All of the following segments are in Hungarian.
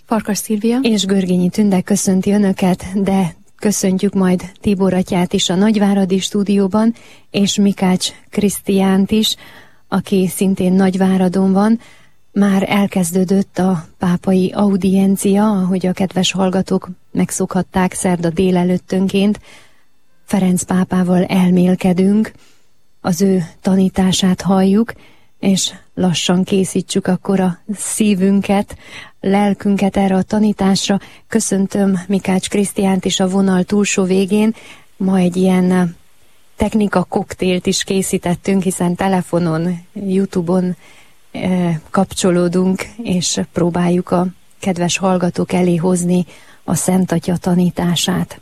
Farkas Szilvia és Görgényi Tünde köszönti Önöket, de köszöntjük majd Tibor atyát is a Nagyváradi stúdióban, és Mikács Krisztiánt is, aki szintén Nagyváradon van. Már elkezdődött a pápai audiencia, ahogy a kedves hallgatók megszokhatták szerda délelőttönként. Ferenc pápával elmélkedünk, az ő tanítását halljuk, és lassan készítsük akkor a szívünket, lelkünket erre a tanításra. Köszöntöm Mikács Krisztiánt is a vonal túlsó végén. Ma egy ilyen technika koktélt is készítettünk, hiszen telefonon, YouTube-on kapcsolódunk, és próbáljuk a kedves hallgatók elé hozni a Szent Atya tanítását.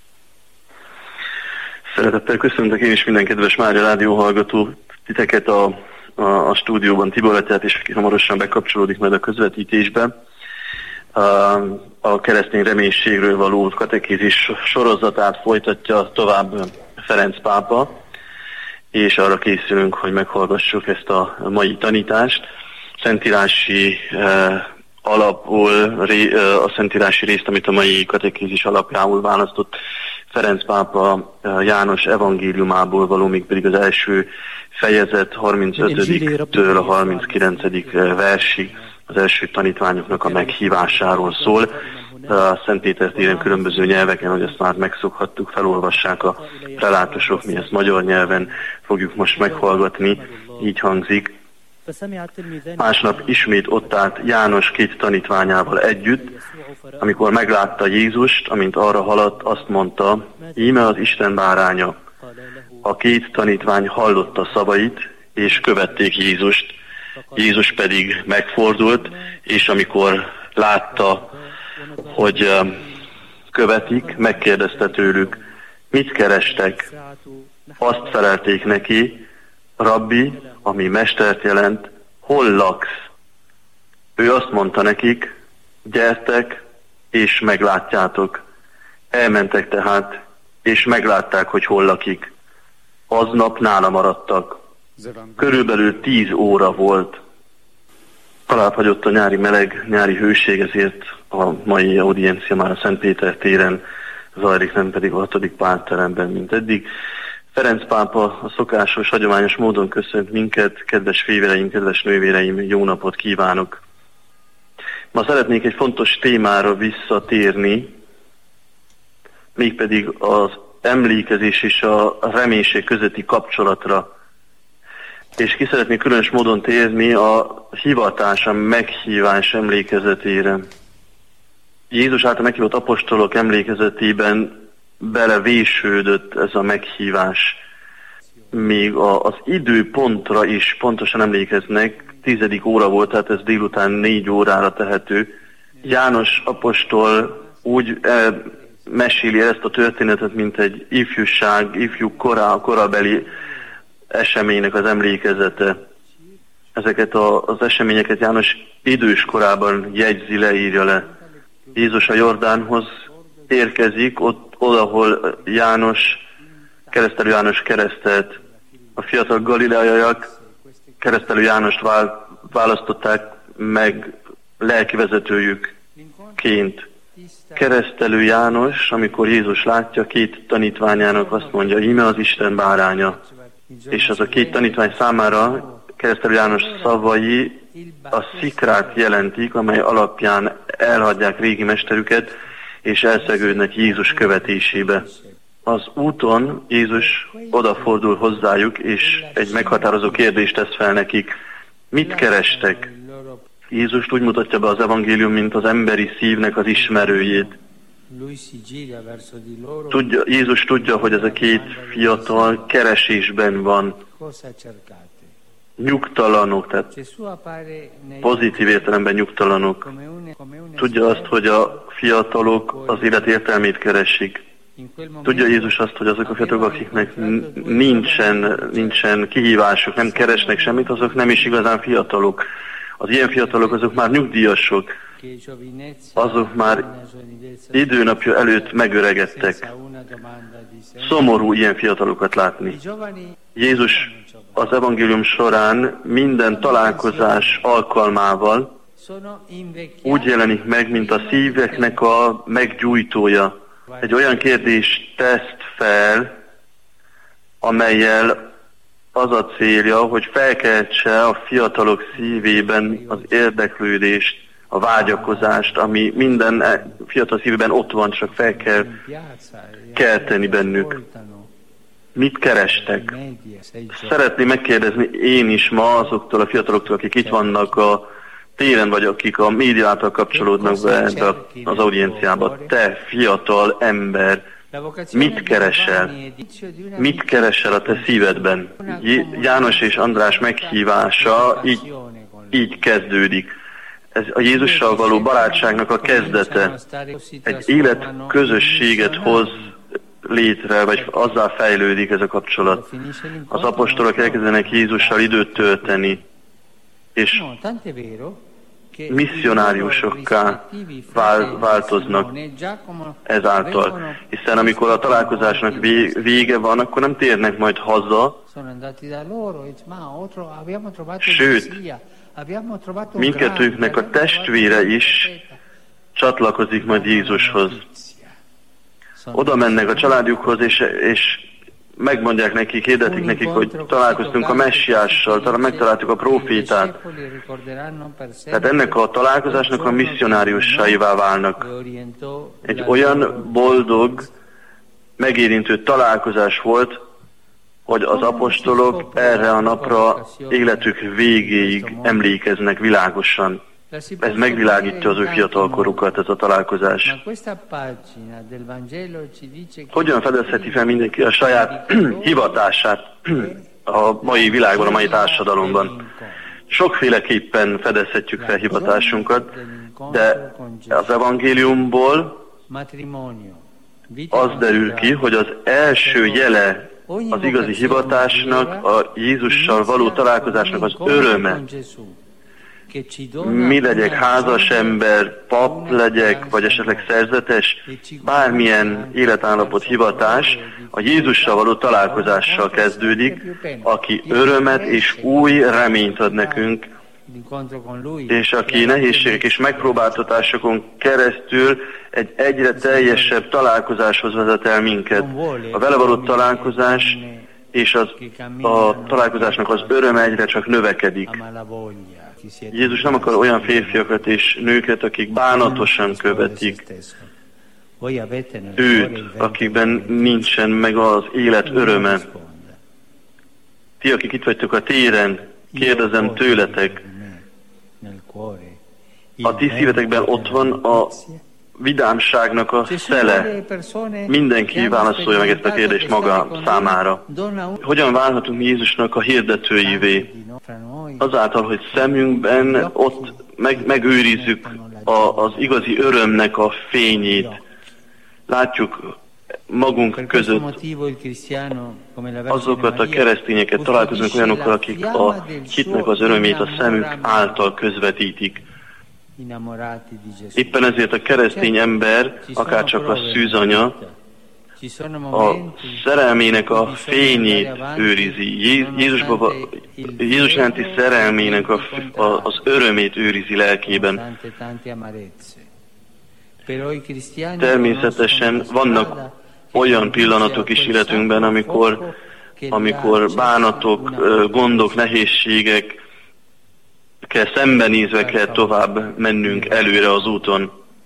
Szeretettel köszöntök én is minden kedves Mária Rádió hallgató, titeket a stúdióban, Tibor atyát, és aki hamarosan bekapcsolódik majd a közvetítésbe. A keresztény reménységről való katekézis sorozatát folytatja tovább Ferenc pápa, és arra készülünk, hogy meghallgassuk ezt a mai tanítást. Szentírási alapul, a szentírási részt, amit a mai katekézis alapjául választott Ferenc pápa János evangéliumából való, mégpedig az első fejezet 35-től a 39. versig az első tanítványoknak a meghívásáról szól. A Szent Péter téren különböző nyelveken, hogy ezt már megszokhattuk, felolvassák a prelátusok, mi ezt magyar nyelven fogjuk most meghallgatni, így hangzik. Másnap ismét ott állt János két tanítványával együtt, amikor meglátta Jézust, amint arra haladt, azt mondta, íme az Isten báránya. A két tanítvány hallotta szavait, és követték Jézust. Jézus pedig megfordult, és amikor látta, hogy követik, megkérdezte tőlük, mit kerestek? Azt felelték neki, Rabbi, ami mestert jelent, hol laksz? Ő azt mondta nekik, gyertek, és meglátjátok. Elmentek tehát, és meglátták, hogy hol lakik. Aznap nála maradtak. Körülbelül 10 óra volt. Alább hagyott a nyári meleg, nyári hőség, ezért a mai audiencia már a Szent Péter téren zajlik, nem pedig a 6. Pálteremben, mint eddig. Ferenc pápa a szokásos, hagyományos módon köszönt minket, kedves fivérem, kedves nővéreim, jó napot kívánok! Ma szeretnék egy fontos témára visszatérni, mégpedig az emlékezés és a reménység közötti kapcsolatra. És ki szeretnék különös módon térni a hivatás, a meghívás emlékezetére. Jézus által meghívott apostolok emlékezetében belevésődött ez a meghívás. Még az időpontra is pontosan emlékeznek, 10. óra volt, tehát ez délután 4 órára tehető. János apostol úgy meséli ezt a történetet, mint egy ifjú korabeli eseménynek az emlékezete. Ezeket az eseményeket János idős korában jegyzi, leírja le. Jézus a Jordánhoz érkezik, oda, ahol keresztelő János keresztelt. A fiatal galileaiak keresztelő Jánost választották meg lelkivezetőjükként. Keresztelő János, amikor Jézus látja, két tanítványának azt mondja, íme az Isten báránya. És az a két tanítvány számára keresztelő János szavai a szikrát jelentik, amely alapján elhagyják régi mesterüket, és elszegődnek Jézus követésébe. Az úton Jézus odafordul hozzájuk, és egy meghatározó kérdést tesz fel nekik. Mit kerestek? Jézust úgy mutatja be az evangélium, mint az emberi szívnek az ismerőjét. Jézus tudja, hogy ez a két fiatal keresésben van. Nyugtalanok, tehát pozitív értelemben nyugtalanok. Tudja azt, hogy a fiatalok az élet értelmét keresik. Tudja Jézus azt, hogy azok a fiatalok, akiknek nincsen kihívásuk, nem keresnek semmit, azok nem is igazán fiatalok. Az ilyen fiatalok, azok már nyugdíjasok. Azok már időnapja előtt megöregedtek. Szomorú ilyen fiatalokat látni. Jézus az evangélium során minden találkozás alkalmával úgy jelenik meg, mint a szíveknek a meggyújtója. Egy olyan kérdést tesz fel, amellyel az a célja, hogy felkeltse a fiatalok szívében az érdeklődést, a vágyakozást, ami minden fiatal szívében ott van, csak fel kell kelteni bennük. Mit kerestek? Szeretném megkérdezni én is ma azoktól a fiataloktól, akik itt vannak a téren, vagy akik a média által kapcsolódnak be az audienciába. Te, fiatal ember, mit keresel? Mit keresel a te szívedben? János és András meghívása így kezdődik. Ez a Jézussal való barátságnak a kezdete. Egy életközösséget hoz létre, vagy azzal fejlődik ez a kapcsolat. Az apostolok elkezdenek Jézussal időt tölteni, és misszionáriusokká változnak ezáltal. Hiszen amikor a találkozásnak vége van, akkor nem térnek majd haza, sőt, mindkettőknek a testvére is csatlakozik majd Jézushoz. Oda mennek a családjukhoz, és megmondják nekik, hirdetik nekik, hogy találkoztunk a messiással, megtaláltuk a prófétát. Tehát ennek a találkozásnak a misszionáriusaivá válnak. Egy olyan boldog, megérintő találkozás volt, hogy az apostolok erre a napra életük végéig emlékeznek világosan. Ez megvilágítja az ő fiatalkorukat, ez a találkozás. Hogyan fedezheti fel mindenki a saját hivatását a mai világban, a mai társadalomban? Sokféleképpen fedezhetjük fel hivatásunkat, de az evangéliumból az derül ki, hogy az első jele az igazi hivatásnak, a Jézussal való találkozásnak az öröme. Mi legyek házas ember, pap legyek, vagy esetleg szerzetes, bármilyen életállapot, hivatás a Jézussal való találkozással kezdődik, aki örömet és új reményt ad nekünk, és aki nehézségek és megpróbáltatásokon keresztül egy egyre teljesebb találkozáshoz vezet el minket. A vele való találkozás és a találkozásnak az öröme egyre csak növekedik. Jézus nem akar olyan férfiakat és nőket, akik bánatosan követik őt, akikben nincsen meg az élet öröme. Ti, akik itt vagytok a téren, kérdezem tőletek, a ti szívetekben ott van a vidámságnak a szele. Mindenki válaszolja meg ezt a kérdést maga számára. Hogyan válhatunk mi Jézusnak a hirdetőivé? Azáltal, hogy szemünkben ott megőrizzük az igazi örömnek a fényét. Látjuk magunk között azokat a keresztényeket, találkozunk olyanokkal, akik a hitnek az örömét a szemük által közvetítik. Éppen ezért a keresztény ember, akárcsak a szűzanya, a szerelmének a fényét őrizi. Jézus iránti szerelmének az örömét őrizi lelkében. Természetesen vannak olyan pillanatok is életünkben, amikor bánatok, gondok, nehézségek szembenézve kell tovább mennünk előre az úton.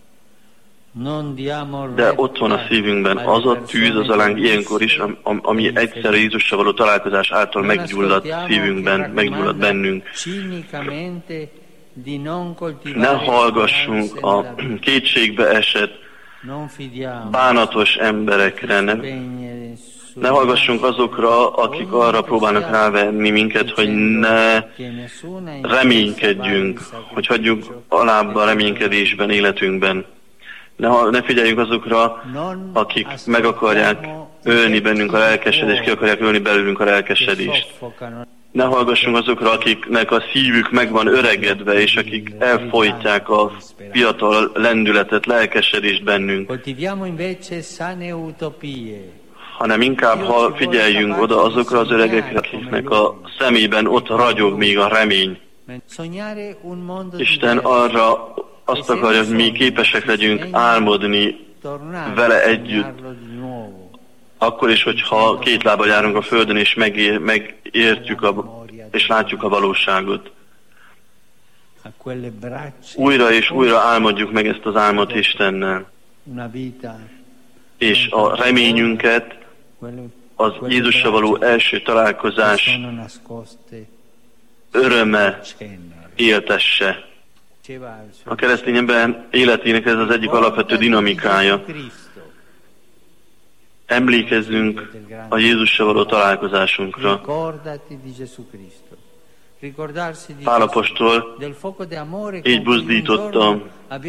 De ott van a szívünkben az a tűz, az a láng ilyenkor is, ami egyszerre Jézussal való találkozás által meggyulladt szívünkben, meggyulladt bennünk. Ne hallgassunk a kétségbe esett, bánatos emberekre, ne hallgassunk azokra, akik arra próbálnak rávenni minket, hogy ne reménykedjünk, hogy hagyjuk alább a reménykedésben életünkben. Ne figyeljünk azokra, akik meg akarják ölni bennünk a lelkesedést, ki akarják ölni belőlünk a lelkesedést. Ne hallgassunk azokra, akiknek a szívük meg van öregedve, és akik elfojtják a fiatal lendületet, lelkesedést bennünk. Hanem inkább figyeljünk oda azokra az öregekre, akiknek a szemében ott ragyog még a remény. Isten arra azt akarja, hogy mi képesek legyünk álmodni vele együtt, akkor is, hogyha két lábbal járunk a földön, és megértjük és látjuk a valóságot. Újra és újra álmodjuk meg ezt az álmot Istennel. És a reményünket, az Jézussal való első találkozás öröme éltesse. A keresztény ember életének ez az egyik alapvető dinamikája. Emlékezzünk a Jézussal való találkozásunkra. Pál apostol így buzdította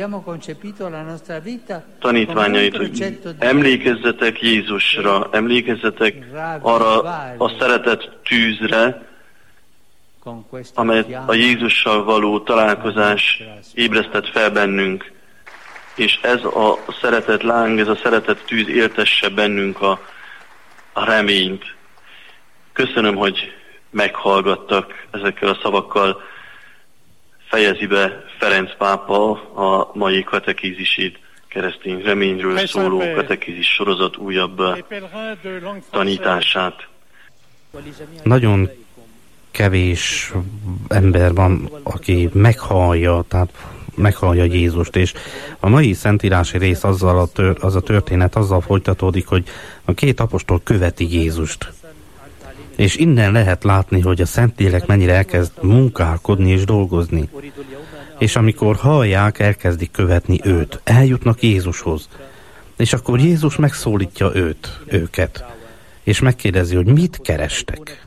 tanítványait, hogy emlékezzetek Jézusra, emlékezzetek arra a szeretet tűzre, amelyet a Jézussal való találkozás ébresztett fel bennünk. És ez a szeretet láng, ez a szeretet tűz éltesse bennünk a reményt. Köszönöm, hogy meghallgattak ezekkel a szavakkal. Fejezi be Ferenc pápa a mai katekízisét, keresztény reményről szóló katekízis sorozat újabb tanítását. Nagyon kevés ember van, aki meghallja Jézust, és a mai szentírási rész az a történet azzal folytatódik, hogy a két apostol követi Jézust. És innen lehet látni, hogy a Szentlélek mennyire elkezd munkálkodni és dolgozni. És amikor hallják, elkezdik követni őt. Eljutnak Jézushoz. És akkor Jézus megszólítja őket. És megkérdezi, hogy mit kerestek.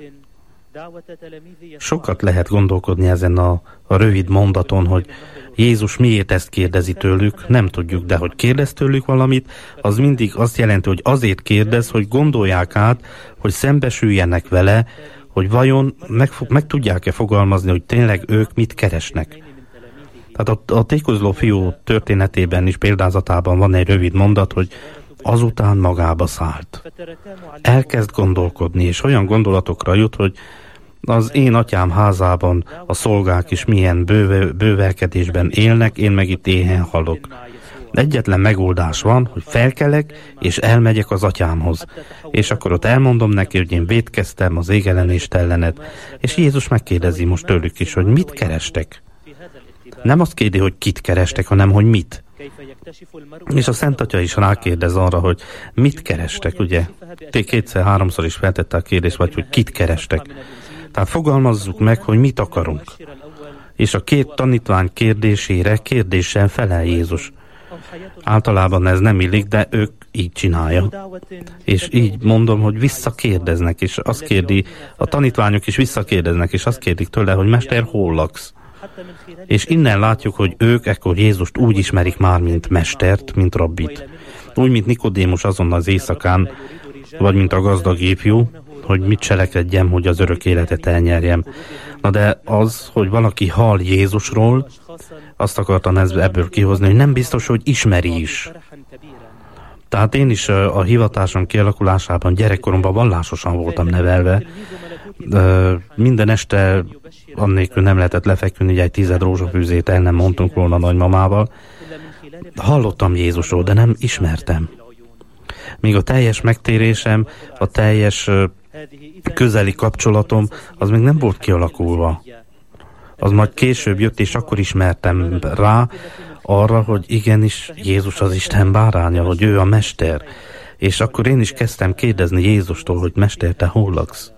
Sokat lehet gondolkodni ezen a rövid mondaton, hogy Jézus miért ezt kérdezi tőlük, nem tudjuk, de hogy kérdez tőlük valamit, az mindig azt jelenti, hogy azért kérdez, hogy gondolják át, hogy szembesüljenek vele, hogy vajon meg tudják-e fogalmazni, hogy tényleg ők mit keresnek. Tehát a tékozló fiú történetében is, példázatában van egy rövid mondat, hogy azután magába szállt. Elkezd gondolkodni, és olyan gondolatokra jut, hogy az én atyám házában a szolgák is milyen bővelkedésben élnek, én meg itt éhen halok. Egyetlen megoldás van, hogy felkelek, és elmegyek az atyámhoz. És akkor ott elmondom neki, hogy én vétkeztem az égelenést ellened. És Jézus megkérdezi most tőlük is, hogy mit kerestek. Nem azt kérdi, hogy kit kerestek, hanem hogy mit. És a Szent Atya is rákérdez arra, hogy mit kerestek, ugye? Kétszer-háromszor is feltette a kérdést, vagy hogy kit kerestek. Tehát fogalmazzuk meg, hogy mit akarunk. És a két tanítvány kérdésére kérdéssel felel Jézus. Általában ez nem illik, de ők így csinálja. És így mondom, hogy visszakérdeznek, és azt kérdi, a tanítványok is visszakérdeznek, és azt kérdik tőle, hogy Mester, hol laksz? És innen látjuk, hogy ők ekkor Jézust úgy ismerik már, mint mestert, mint rabbit. Úgy, mint Nikodémus azon az éjszakán, vagy mint a gazdag ifjú, hogy mit cselekedjem, hogy az örök életet elnyerjem. Na de az, hogy valaki hall Jézusról, azt akartam ebből kihozni, hogy nem biztos, hogy ismeri is. Tehát én is a hivatásom kialakulásában gyerekkoromban vallásosan voltam nevelve. Minden este annélkül nem lehetett lefeküdni, hogy egy 10 rózsafűzét el nem mondtunk volna nagymamával. Hallottam Jézusról, de nem ismertem. Míg a teljes megtérésem, a teljes közeli kapcsolatom, az még nem volt kialakulva. Az majd később jött, és akkor ismertem rá arra, hogy igenis Jézus az Isten báránya, hogy ő a mester. És akkor én is kezdtem kérdezni Jézustól, hogy Mester, te hol laksz?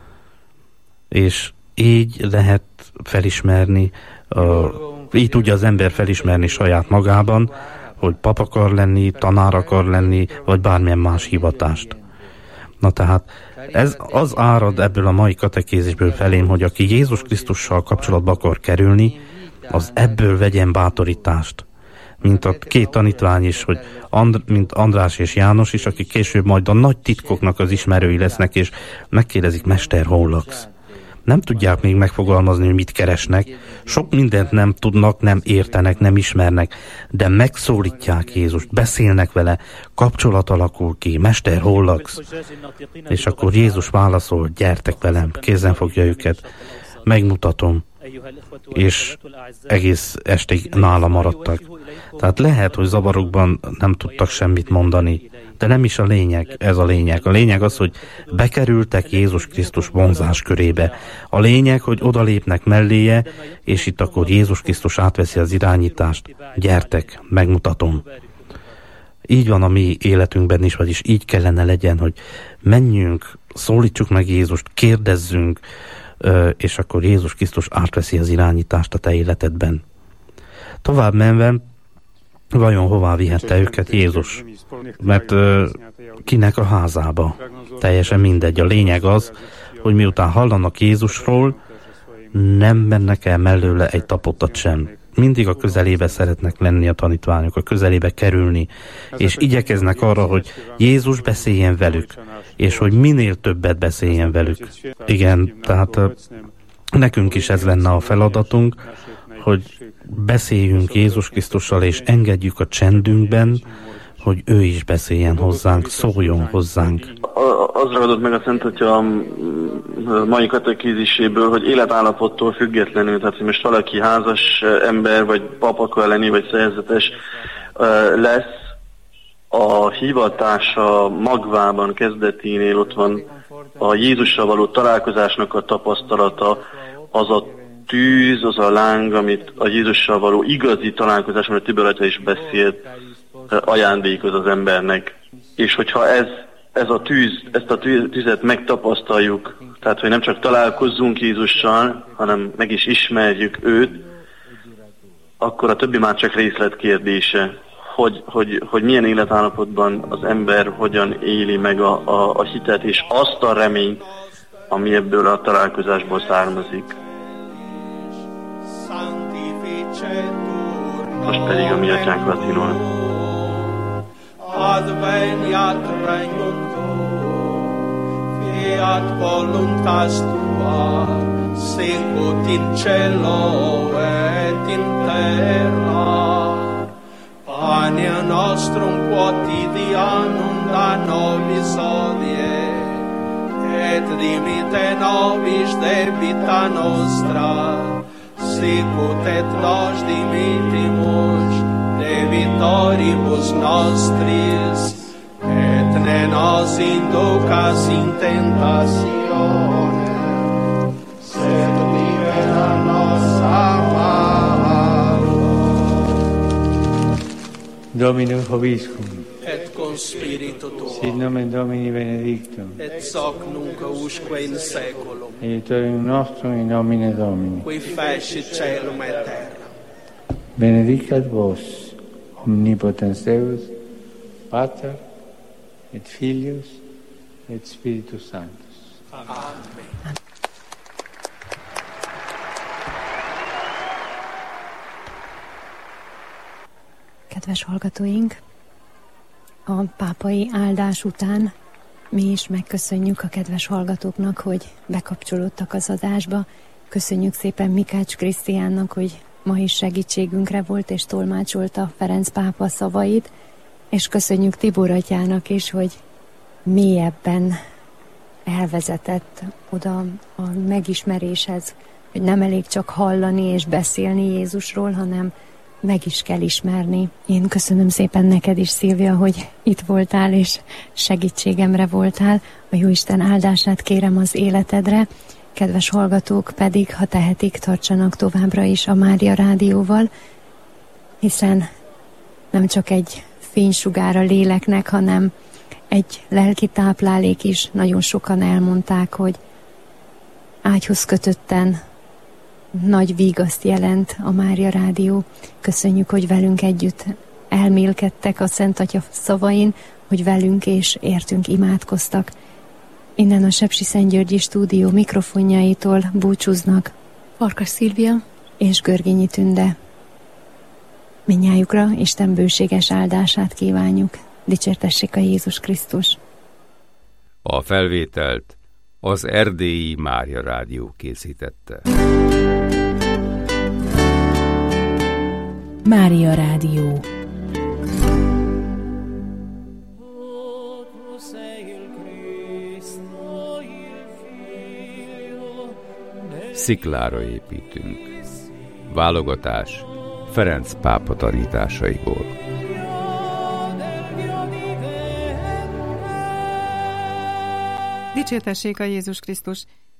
És így lehet felismerni, így tudja az ember felismerni saját magában, hogy pap akar lenni, tanár akar lenni, vagy bármilyen más hivatást. Na tehát ez az árad ebből a mai katekézisből felém, hogy aki Jézus Krisztussal kapcsolatba akar kerülni, az ebből vegyen bátorítást. Mint a két tanítvány is, hogy mint András és János is, akik később majd a nagy titkoknak az ismerői lesznek, és megkérdezik, Mester, hol laksz? Nem tudják még megfogalmazni, hogy mit keresnek. Sok mindent nem tudnak, nem értenek, nem ismernek, de megszólítják Jézust, beszélnek vele, kapcsolat alakul ki, Mester, hol laksz? És akkor Jézus válaszol, gyertek velem, kézen fogja őket, megmutatom, és egész estig nála maradtak. Tehát lehet, hogy zavarokban nem tudtak semmit mondani, de nem is a lényeg, ez a lényeg. A lényeg az, hogy bekerültek Jézus Krisztus vonzás körébe. A lényeg, hogy odalépnek melléje, és itt akkor Jézus Krisztus átveszi az irányítást. Gyertek, megmutatom. Így van a mi életünkben is, vagyis így kellene legyen, hogy menjünk, szólítsuk meg Jézust, kérdezzünk, és akkor Jézus Krisztus átveszi az irányítást a te életedben. Tovább menve, vajon hová vihette őket Jézus? Mert kinek a házába? Teljesen mindegy. A lényeg az, hogy miután hallanak Jézusról, nem mennek el mellőle egy tapottat sem. Mindig a közelébe szeretnek lenni a tanítványok, a közelébe kerülni, és igyekeznek arra, hogy Jézus beszéljen velük, és hogy minél többet beszéljen velük. Igen, tehát nekünk is ez lenne a feladatunk, hogy beszéljünk Jézus Krisztussal, és engedjük a csendünkben, hogy ő is beszéljen hozzánk, szóljon hozzánk. Az ragadott meg a Szent Atya mai katekéziséből, hogy életállapottól függetlenül, tehát hogy most valaki házas ember, vagy pap akar lenni, vagy szerzetes lesz, a hivatása magvában, kezdeténél ott van a Jézussal való találkozásnak a tapasztalata, az a tűz, az a láng, amit a Jézussal való igazi találkozás, amit a Tibor atya is beszélt, ajándékoz az embernek. És hogyha ezt a tüzet megtapasztaljuk, tehát hogy nem csak találkozzunk Jézussal, hanem meg is ismerjük őt, akkor a többi már csak részletkérdése, hogy milyen életállapotban az ember hogyan éli meg a hitet, és azt a reményt, ami ebből a találkozásból származik. Most pedig a mi atyánk latinul. Adveniat regnum tuum, fiat voluntas tua, sicut in cielo et in terra. Panem nostrum quotidianum da nobis hodie, et dimitte nobis debita nostra, sicut et nos dimittimus debitoribus nostris, et ne nos inducas in tentationem, sed libera nos a malo. Dominum vobiscum. Et con spiritu tuo. Sit nomen Domini benedictum. Et hoc nunc usque in saeculum. Aiutorium nostrum in nomine Domini. Qui fecit caelum et terra. Benedicat vos, omnipotens Deus, Pater, et Filius, et Spiritus Sanctus. Amen. Kedves hallgatóink, a pápai áldás után mi is megköszönjük a kedves hallgatóknak, hogy bekapcsolódtak az adásba. Köszönjük szépen Mikács Krisztiánnak, hogy ma is segítségünkre volt és tolmácsolta Ferenc pápa szavait, és köszönjük Tibor atyának is, hogy mélyebben elvezetett oda a megismeréshez, hogy nem elég csak hallani és beszélni Jézusról, hanem meg is kell ismerni. Én köszönöm szépen neked is, Szilvia, hogy itt voltál és segítségemre voltál. A Jóisten áldását kérem az életedre. Kedves hallgatók pedig, ha tehetik, tartsanak továbbra is a Mária Rádióval, hiszen nem csak egy fénysugár a léleknek, hanem egy lelki táplálék is. Nagyon sokan elmondták, hogy ágyhoz kötötten nagy vígaszt jelent a Mária Rádió. Köszönjük, hogy velünk együtt elmélkedtek a Szent Atya szavain, hogy velünk és értünk imádkoztak. Innen a Sepsiszentgyörgyi stúdió mikrofonjaitól búcsúznak Farkas Szilvia és Görgényi Tünde. Mindnyájukra Isten bőséges áldását kívánjuk. Dicsértessék a Jézus Krisztus! A felvételt az Erdélyi Mária Rádió készítette. Mária Rádió. sziklára építünk. Válogatás Ferenc pápa tanításaiból. Dicsértessék a Jézus Krisztus!